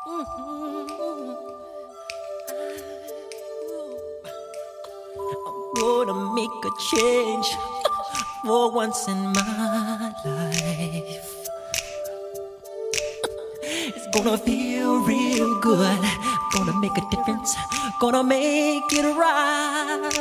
Gonna make a change for once in my life. It's gonna feel real good. Gonna make a difference. Gonna make it right.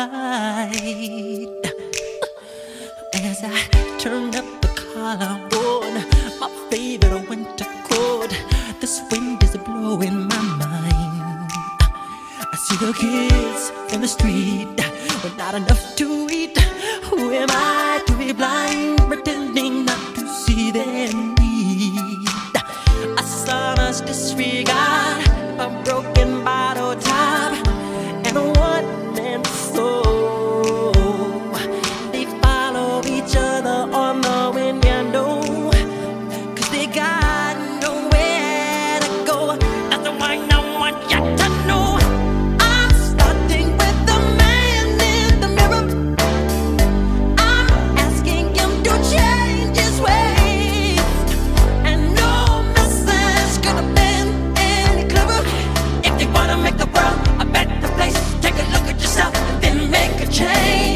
As I turn up the collar on my favorite winter coat, this wind is blowing my mind. I see the kids in the street with not enough to eat. Who am I to be blind, pretending not to see their need? A sonorous disregard, a broken bottle top, and a one-man soul. They follow each other on the wind, you know, 'cause they got nowhere to go. That's the one I want you to know. I'm starting with the man in the mirror. I'm asking him to change his ways, and no message could have been any clearer. If you wanna make the world a better place, take a look at yourself and then make a change.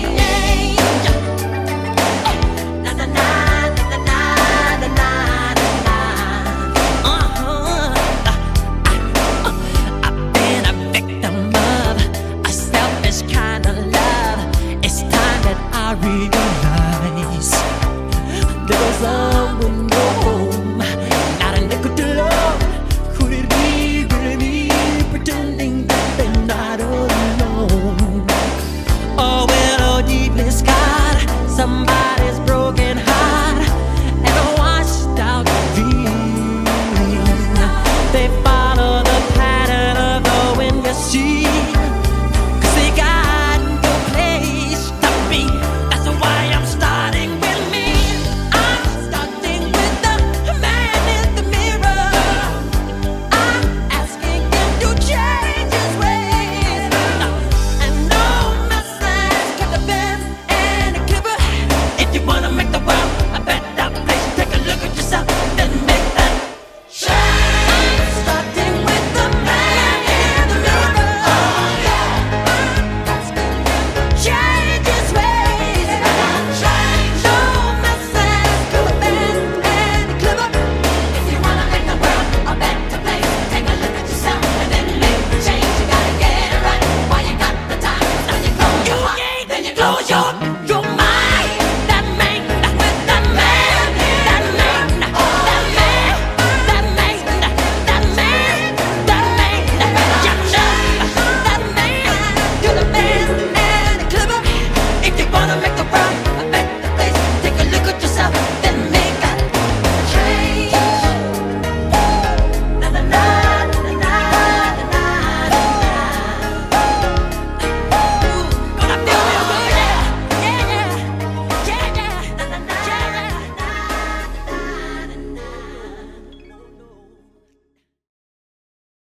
Na na na na na na na na. I've been a victim of a selfish kind of love. It's time that I realize there was someone